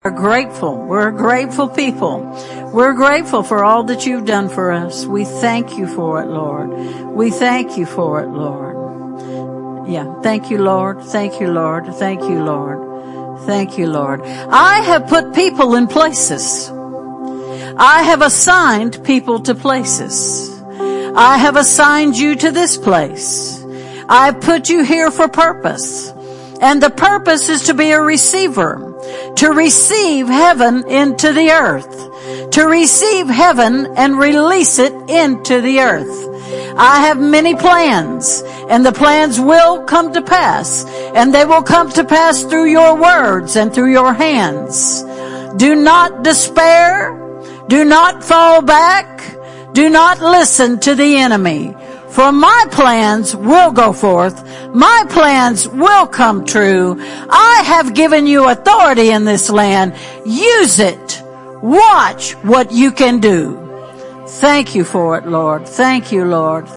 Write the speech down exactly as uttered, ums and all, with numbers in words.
We're grateful. We're a grateful people. We're grateful for all that you've done for us. We thank you for it, Lord. We thank you for it, Lord. Yeah. Thank you, Lord. Thank you, Lord. Thank you, Lord. Thank you, Lord. I have put people in places. I have assigned people to places. I have assigned you to this place. I put you here for purpose. And the purpose is to be a receiver, to receive heaven into the earth, to receive heaven and release it into the earth. I have many plans, and the plans will come to pass, and they will come to pass through your words and through your hands. Do not despair. Do not fall back. Do not listen to the enemy. For my plans will go forth. My plans will come true. I have given you authority in this land. Use it. Watch what you can do. Thank you for it, Lord. Thank you, Lord.